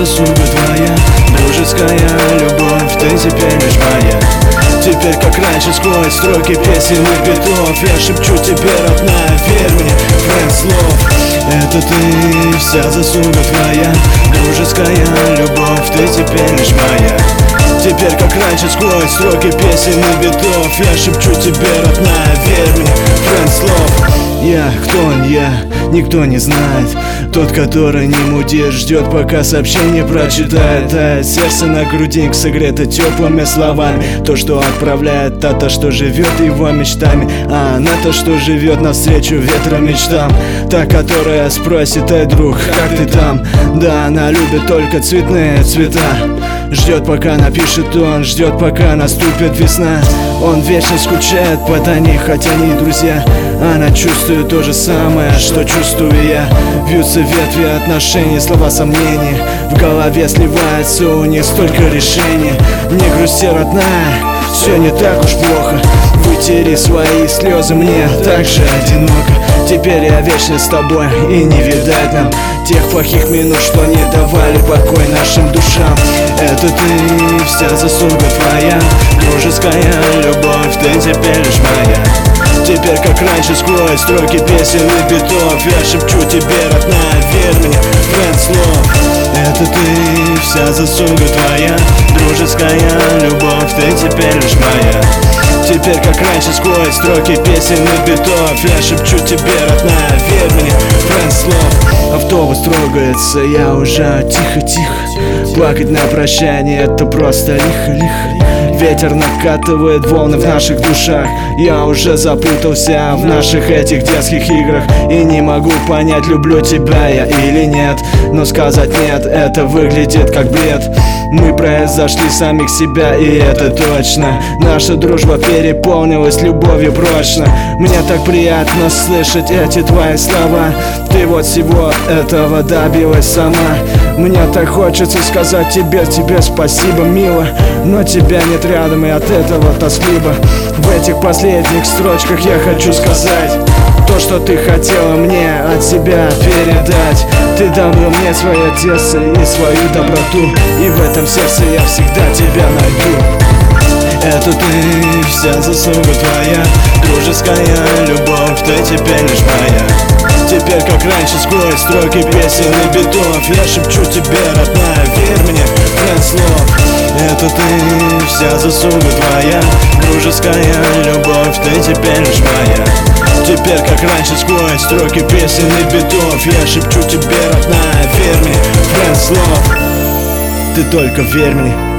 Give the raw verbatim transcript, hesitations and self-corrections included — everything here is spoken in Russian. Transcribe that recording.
заслуга твоя, дружеская любовь, ты теперь лишь моя. Теперь как раньше сквозь строки песен и битов я шепчу тебе, родная, верь мне, Friends Love. Это ты, вся заслуга твоя, дружеская любовь, ты теперь лишь моя. Теперь как раньше сквозь строки песен и битов я шепчу тебе, родная, верь мне, Friends Love. Я, кто он я, никто не знает. Тот, который не мудит, ждет, пока сообщение прочитает. Тает сердце на груди, согрето теплыми словами. То, что отправляет, та, то, что живет его мечтами. А она то, что живет навстречу ветра мечтам. Та, которая спросит: эй, друг, как ты там? Да, она любит только цветные цвета. Ждет, пока напишет он, ждет, пока наступит весна. Он вечно скучает по Тане, хотя не друзья. Она чувствует то же самое, что чувствую я. Вьются ветви отношений, слова сомнений. В голове сливается у них столько решений. Не грусти, родная, все не так уж плохо. Вытери свои слезы, мне так же одиноко. Теперь я вечно с тобой, и не видать нам тех плохих минут, что не давали покой нашим душам. Это ты, вся заслуга твоя, дружеская любовь, ты теперь лишь моя. Теперь как раньше сквозь строки песен и битов я шепчу тебе, родная, верь мне, Friends Love. Это ты, вся заслуга твоя, дружеская любовь, ты теперь лишь моя. Теперь как раньше сквозь строки песен и битов я шепчу тебе, родная, верь мне, Friends Love. Автобус трогается, я уже тихо-тихо. Плакать на прощание — это просто лихо-лихо. Ветер накатывает волны в наших душах. Я уже запутался в наших этих детских играх и не могу понять, люблю тебя я или нет. Но сказать нет, это выглядит как бред. Мы произошли самих себя, и это точно. Наша дружба переполнилась любовью прочно. Мне так приятно слышать эти твои слова. Ты вот всего этого добилась сама. Мне так хочется сказать тебе, тебе спасибо, мило. Но тебя нет рядом, и от этого тоскливо. В этих последних строчках я хочу сказать то, что ты хотела мне от себя передать. Ты дала мне свое детство и свою доброту, и в этом сердце я всегда тебя найду. Это ты, вся заслуга твоя, дружеская любовь, ты теперь лишь моя. Теперь как раньше сквозь строки песен и битов я шепчу тебе, родная, верь мне, Friends Love. Это ты, вся заслуга твоя, дружеская любовь, ты теперь лишь моя. Теперь как раньше сквозь строки песен и битов я шепчу тебе, родная, верь мне, Friends Love. Ты только верь мне.